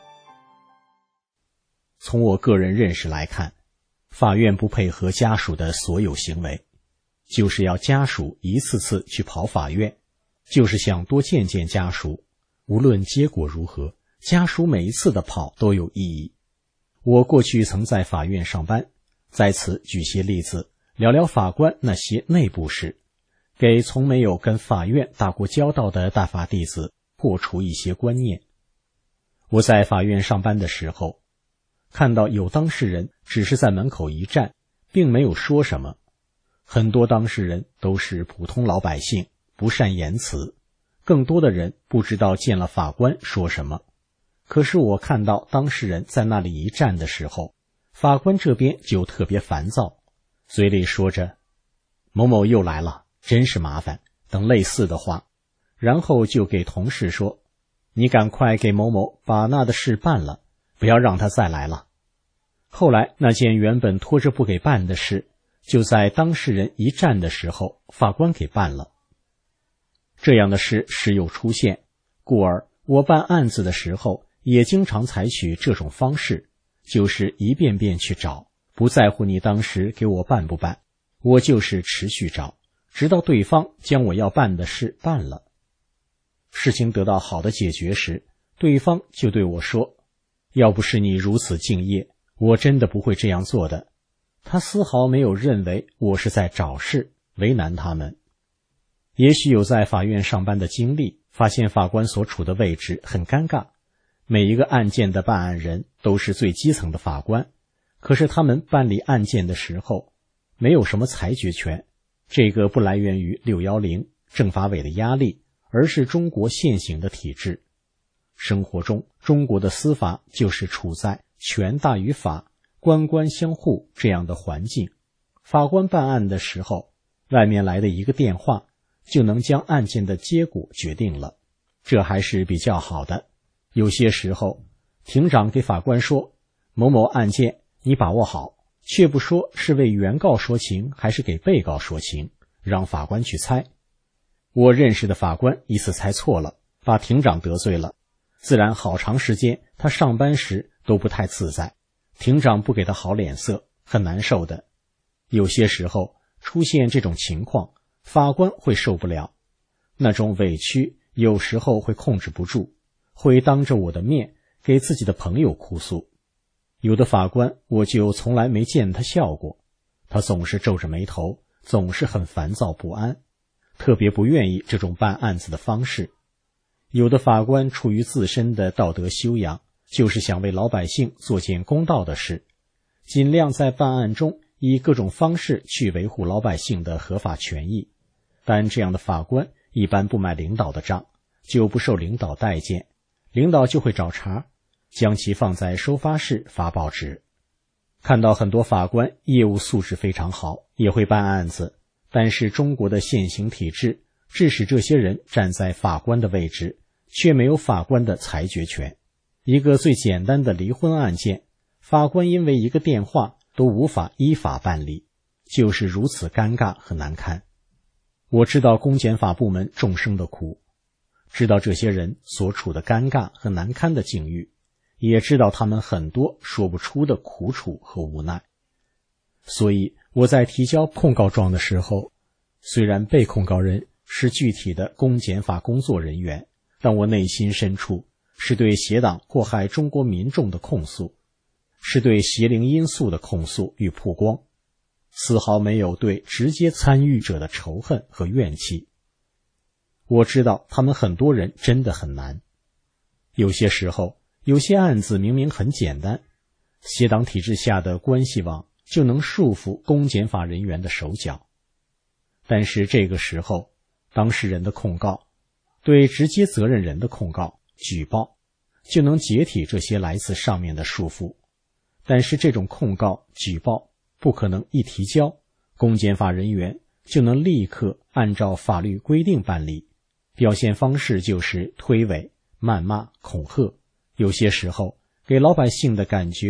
从我个人认识来看，法院不配合家属的所有行为，就是要家属一次次去跑法院，就是想多见见家属，无论结果如何，家属每一次的跑都有意义。我过去曾在法院上班，在此举些例子，聊聊法官那些内部事，给从没有跟法院打过交道的大法弟子破除一些观念。我在法院上班的时候，看到有当事人只是在门口一站，并没有说什么。很多当事人都是普通老百姓，不善言辞，更多的人不知道见了法官说什么。可是我看到当事人在那里一站的时候，法官这边就特别烦躁，嘴里说着某某又来了，真是麻烦等类似的话，然后就给同事说，你赶快给某某把那的事办了，不要让他再来了。后来那件原本拖着不给办的事，就在当事人一站的时候，法官给办了。这样的事时有出现，故而我办案子的时候也经常采取这种方式，就是一遍遍去找，不在乎你当时给我办不办，我就是持续找，直到对方将我要办的事办了。事情得到好的解决时，对方就对我说，要不是你如此敬业，我真的不会这样做的。他丝毫没有认为我是在找事，为难他们。也许有在法院上班的经历，发现法官所处的位置很尴尬，每一个案件的办案人都是最基层的法官，可是他们办理案件的时候没有什么裁决权，这个不来源于610政法委的压力，而是中国现行的体制。生活中，中国的司法就是处在权大于法，官官相护这样的环境。法官办案的时候，外面来的一个电话就能将案件的结果决定了，这还是比较好的。有些时候，庭长给法官说，某某案件你把握好，却不说是为原告说情还是给被告说情，让法官去猜。我认识的法官一次猜错了，把庭长得罪了，自然好长时间他上班时都不太自在，庭长不给他好脸色，很难受的。有些时候出现这种情况，法官会受不了，那种委屈有时候会控制不住，会当着我的面给自己的朋友哭诉。有的法官我就从来没见他笑过，他总是皱着眉头，总是很烦躁不安，特别不愿意这种办案子的方式。有的法官出于自身的道德修养，就是想为老百姓做件公道的事，尽量在办案中以各种方式去维护老百姓的合法权益。但这样的法官一般不买领导的账，就不受领导待见，领导就会找茬，将其放在收发室发报纸。看到很多法官业务素质非常好，也会办案子，但是中国的现行体制致使这些人站在法官的位置，却没有法官的裁决权。一个最简单的离婚案件，法官因为一个电话都无法依法办理，就是如此尴尬和难堪。我知道公检法部门众生的苦，知道这些人所处的尴尬和难堪的境遇，也知道他们很多说不出的苦楚和无奈。所以我在提交控告状的时候，虽然被控告人是具体的公检法工作人员，但我内心深处是对邪党祸害中国民众的控诉，是对邪灵因素的控诉与曝光，丝毫没有对直接参与者的仇恨和怨气。我知道他们很多人真的很难，有些时候有些案子明明很简单，邪党体制下的关系网就能束缚公检法人员的手脚，但是这个时候当事人的控告，对直接责任人的控告举报，就能解体这些来自上面的束缚。但是这种控告举报不可能一提交，公检法人员就能立刻按照法律规定办理，表现方式就是推诿、谩骂、恐吓，有些时候给老百姓的感觉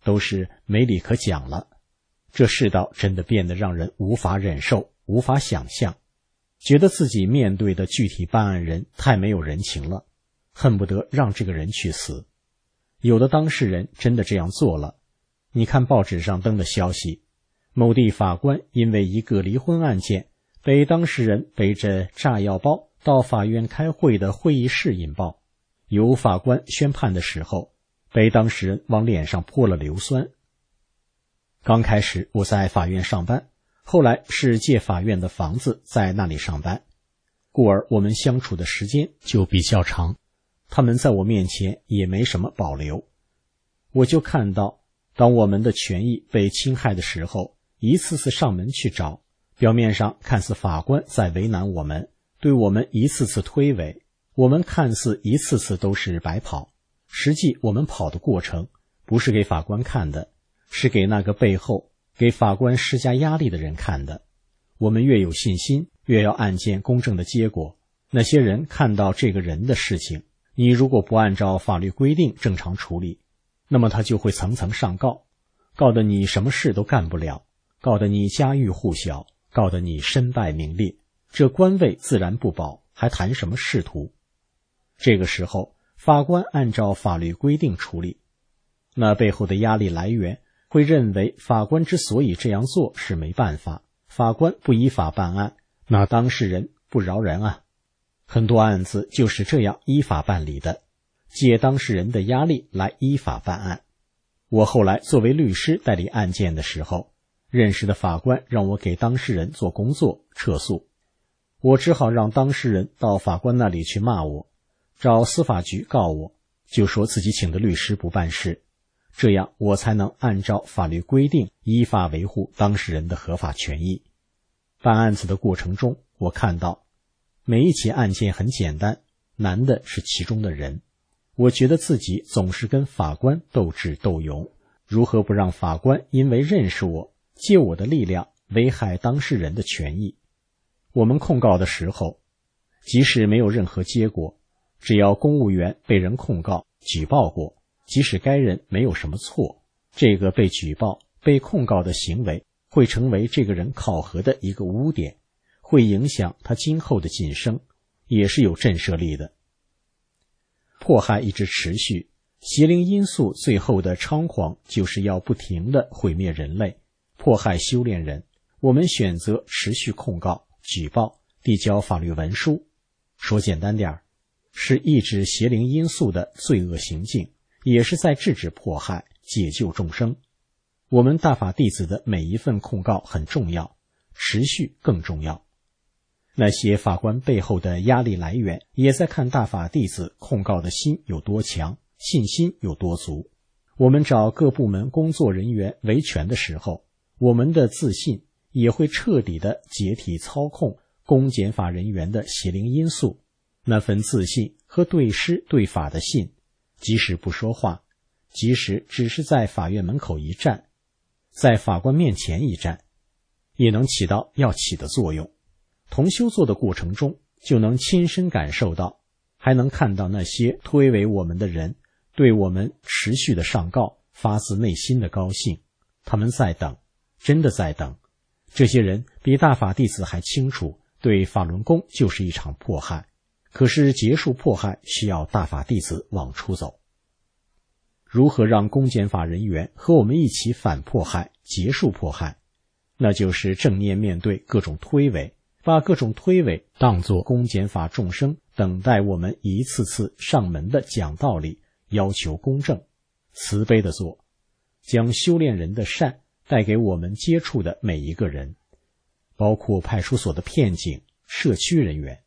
都是没理可讲了。这世道真的变得让人无法忍受，无法想象，觉得自己面对的具体办案人太没有人情了，恨不得让这个人去死。有的当事人真的这样做了。你看报纸上登的消息，某地法官因为一个离婚案件，被当事人背着炸药包到法院开会的会议室引爆，由法官宣判的时候，被当事人往脸上泼了硫酸。刚开始我在法院上班，后来是借法院的房子在那里上班，故而我们相处的时间就比较长，他们在我面前也没什么保留。我就看到，当我们的权益被侵害的时候，一次次上门去找，表面上看似法官在为难我们，对我们一次次推诿，我们看似一次次都是白跑，实际我们跑的过程不是给法官看的，是给那个背后给法官施加压力的人看的。我们越有信心，越要案件公正的结果。那些人看到这个人的事情，你如果不按照法律规定正常处理，那么他就会层层上告，告得你什么事都干不了，告得你家喻户晓，告得你身败名裂，这官位自然不保，还谈什么仕途？这个时候，法官按照法律规定处理，那背后的压力来源会认为法官之所以这样做是没办法，法官不依法办案，那当事人不饶人啊。很多案子就是这样依法办理的，借当事人的压力来依法办案。我后来作为律师代理案件的时候，认识的法官让我给当事人做工作撤诉，我只好让当事人到法官那里去骂我，找司法局告我，就说自己请的律师不办事，这样我才能按照法律规定依法维护当事人的合法权益。办案子的过程中，我看到每一起案件很简单，难的是其中的人。我觉得自己总是跟法官斗智斗勇，如何不让法官因为认识我，借我的力量危害当事人的权益？我们控告的时候，即使没有任何结果，只要公务员被人控告举报过，即使该人没有什么错，这个被举报被控告的行为会成为这个人考核的一个污点，会影响他今后的晋升，也是有震慑力的。迫害一直持续，邪灵因素最后的猖狂就是要不停地毁灭人类，迫害修炼人。我们选择持续控告、举报、递交法律文书，说简单点，是抑制邪灵因素的罪恶行径，也是在制止迫害，解救众生。我们大法弟子的每一份控告很重要，持续更重要。那些法官背后的压力来源，也在看大法弟子控告的心有多强，信心有多足。我们找各部门工作人员维权的时候，我们的自信也会彻底的解体操控公检法人员的邪灵因素。那份自信和对师对法的信，即使不说话，即使只是在法院门口一站，在法官面前一站，也能起到要起的作用。同修做的过程中，就能亲身感受到，还能看到那些推诿我们的人对我们持续的上告发自内心的高兴。他们在等，真的在等。这些人比大法弟子还清楚，对法轮功就是一场迫害，可是结束迫害需要大法弟子往出走。如何让公检法人员和我们一起反迫害，结束迫害？那就是正念面对各种推诿，把各种推诿当作公检法众生等待我们一次次上门的讲道理，要求公正，慈悲的做，将修炼人的善带给我们接触的每一个人，包括派出所的片警、社区人员。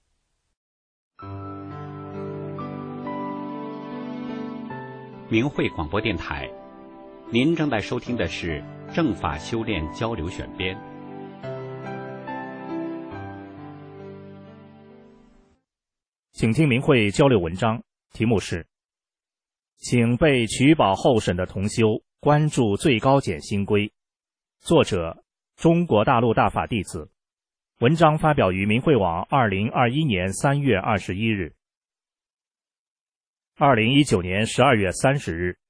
明慧广播电台，您正在收听的是正法修炼交流选编。 请听明慧交流文章，题目是请被取保候审的同修关注最高检新规，作者中国大陆大法弟子，文章发表于明慧网2021年3月21日。2019年12月30日，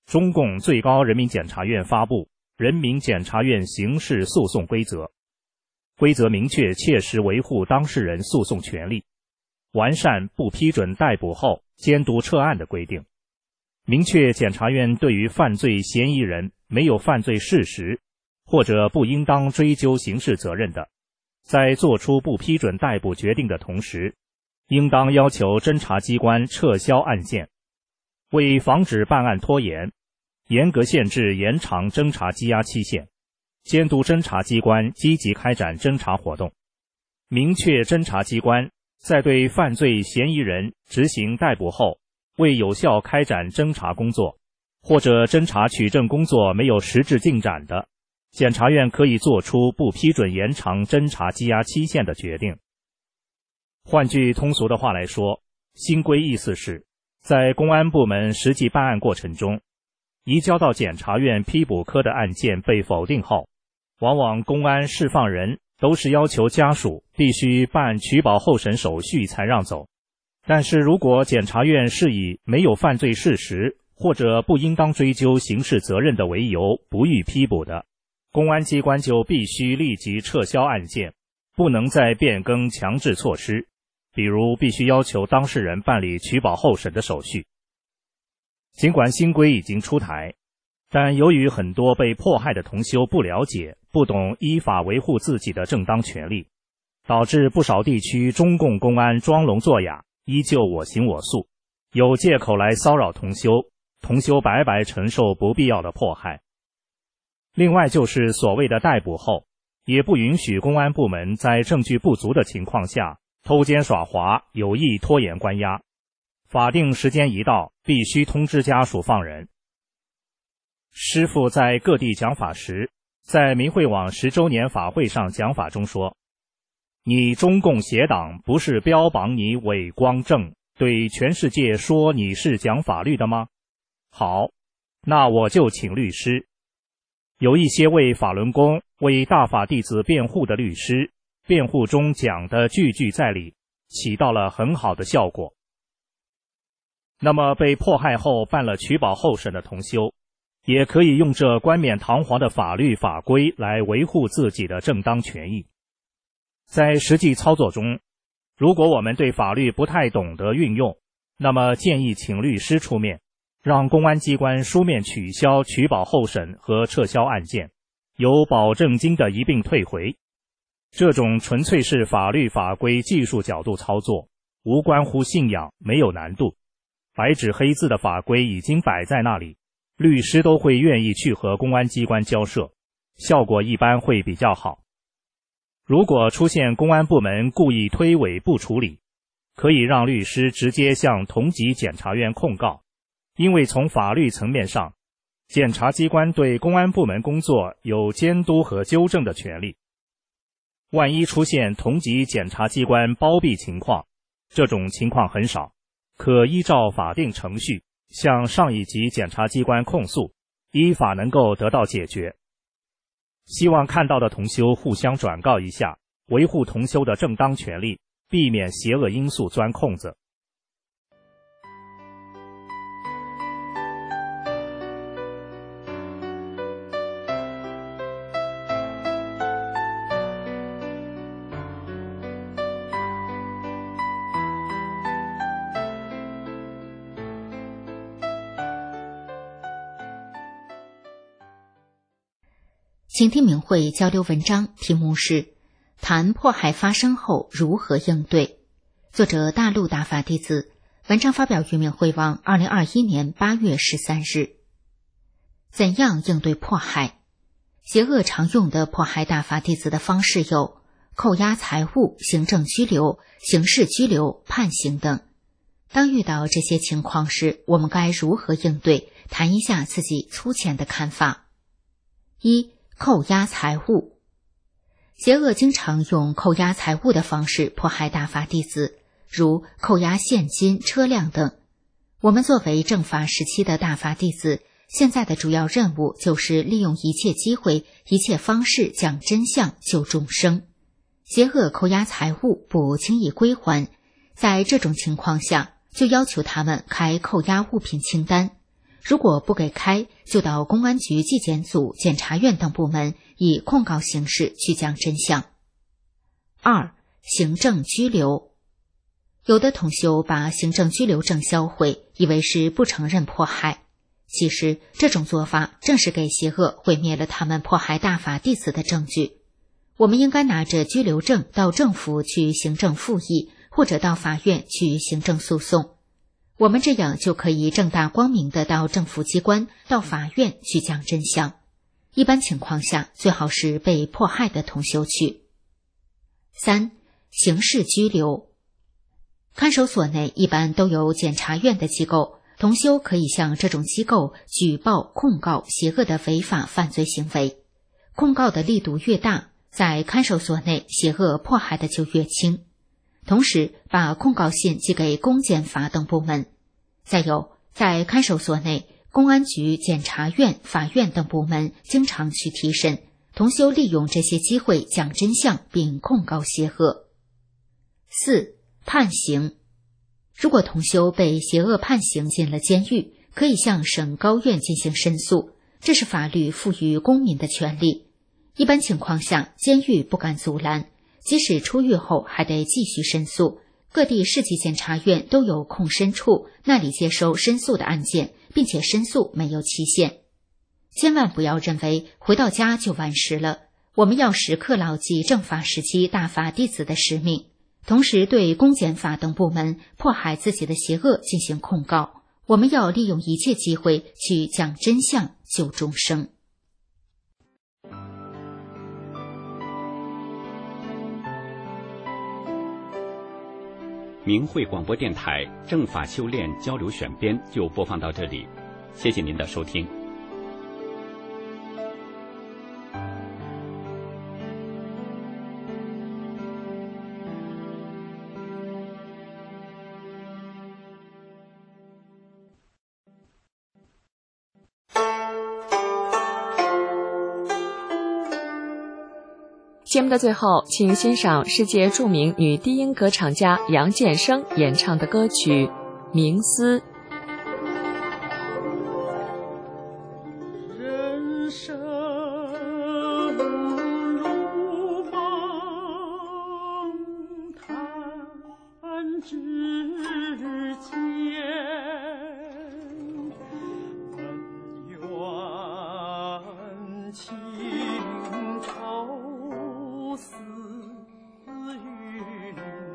中共最高人民检察院发布《人民检察院刑事诉讼规则》，规则明确切实维护当事人诉讼权利，完善不批准逮捕后监督撤案的规定，明确检察院对于犯罪嫌疑人没有犯罪事实或者不应当追究刑事责任的，在作出不批准逮捕决定的同时，应当要求侦查机关撤销案件。为防止办案拖延，严格限制延长侦查羁押期限，监督侦查机关积极开展侦查活动，明确侦查机关在对犯罪嫌疑人执行逮捕后，未有效开展侦查工作，或者侦查取证工作没有实质进展的，检察院可以作出不批准延长侦查羁押期限的决定。换句通俗的话来说，新规意思是，在公安部门实际办案过程中，移交到检察院批捕科的案件被否定后，往往公安释放人都是要求家属必须办取保候审手续才让走。但是如果检察院是以没有犯罪事实或者不应当追究刑事责任的为由不予批捕的，公安机关就必须立即撤销案件，不能再变更强制措施，比如必须要求当事人办理取保候审的手续。尽管新规已经出台，但由于很多被迫害的同修不了解、不懂依法维护自己的正当权利，导致不少地区中共公安装聋作哑，依旧我行我素，有借口来骚扰同修，同修白白承受不必要的迫害。另外就是所谓的逮捕后，也不允许公安部门在证据不足的情况下偷奸耍滑，有意拖延关押。法定时间一到，必须通知家属放人。师父在各地讲法时，在明慧网10周年法会上讲法中说，你中共邪党不是标榜你伪光正，对全世界说你是讲法律的吗？好，那我就请律师。有一些为法轮功、为大法弟子辩护的律师，辩护中讲的句句在理，起到了很好的效果。那么被迫害后办了取保候审的同修，也可以用这冠冕堂皇的法律法规来维护自己的正当权益。在实际操作中，如果我们对法律不太懂得运用，那么建议请律师出面，让公安机关书面取消取保候审和撤销案件，由保证金的一并退回。这种纯粹是法律法规技术角度操作，无关乎信仰，没有难度。白纸黑字的法规已经摆在那里，律师都会愿意去和公安机关交涉，效果一般会比较好。如果出现公安部门故意推诿不处理，可以让律师直接向同级检察院控告，因为从法律层面上，检察机关对公安部门工作有监督和纠正的权利。万一出现同级检察机关包庇情况，这种情况很少，可依照法定程序向上一级检察机关控诉，依法能够得到解决。希望看到的同修互相转告一下，维护同修的正当权利，避免邪恶因素钻空子。 请听明慧交流文章，题目是谈迫害发生后如何应对，作者大陆大法弟子，文章发表于明慧网2021年8月13日。怎样应对迫害？邪恶常用的迫害大法弟子的方式有扣押财物、行政拘留、刑事拘留、判刑等。当遇到这些情况时，我们该如何应对？谈一下自己粗浅的看法。一、扣押财物。邪恶经常用扣押财物的方式迫害大法弟子，如扣押现金、车辆等。我们作为正法时期的大法弟子，现在的主要任务就是利用一切机会、一切方式讲真相、救众生。邪恶扣押财物不轻易归还，在这种情况下，就要求他们开扣押物品清单。 如果不给开，就到公安局纪检组、检察院等部门以控告形式去讲真相。2. 行政拘留。有的同修把行政拘留证销毁，以为是不承认迫害。其实这种做法正是给邪恶毁灭了他们迫害大法弟子的证据。我们应该拿着拘留证到政府去行政复议，或者到法院去行政诉讼。我们这样就可以正大光明地到政府机关、到法院去讲真相。一般情况下，最好是被迫害的同修去。3. 刑事拘留。看守所内一般都有检察院的机构，同修可以向这种机构举报控告邪恶的违法犯罪行为。控告的力度越大，在看守所内邪恶迫害的就越轻。同时把控告信寄给公检法等部门。再有，在看守所内，公安局、检察院、法院等部门经常去提审，同修利用这些机会讲真相并控告邪恶。4. 判刑。如果同修被邪恶判刑进了监狱，可以向省高院进行申诉，这是法律赋予公民的权利。一般情况下，监狱不敢阻拦，即使出狱后还得继续申诉。各地市级检察院都有控申处，那里接收申诉的案件，并且申诉没有期限。千万不要认为回到家就完事了，我们要时刻牢记正法时期大法弟子的使命，同时对公检法等部门迫害自己的邪恶进行控告。我们要利用一切机会去讲真相，救众生。 明慧广播电台正法修炼交流选编就播放到这里，谢谢您的收听。 节目的最后，请欣赏世界著名女低音歌唱家杨建生演唱的歌曲《冥思》。 人生如梦，弹指间，恩怨情仇似云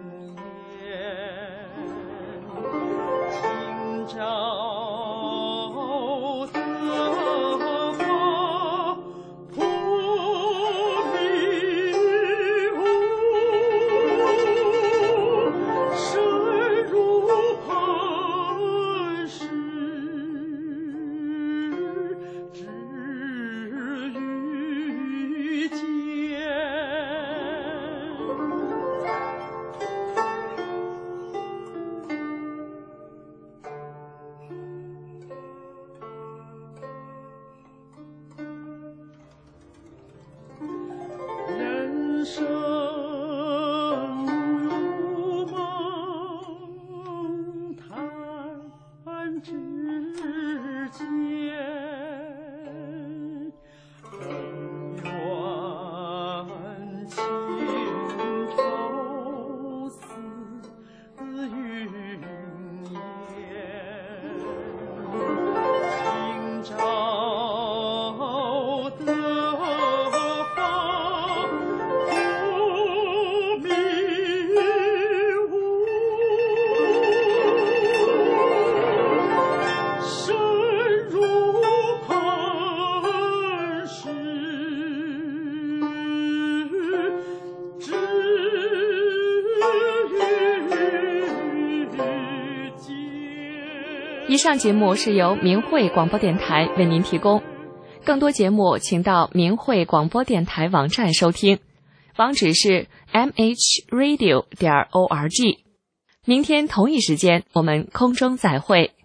烟，今朝的花扑迷雾，深入磐石，只遇见。人生如梦，弹指间，恩怨情仇似云烟，今朝的花扑迷雾，深入磐石，只遇见。 以上节目是由明慧广播电台为您提供，更多节目请到明慧广播电台网站收听，网址是 mhradio.org。明天同一时间我们空中再会。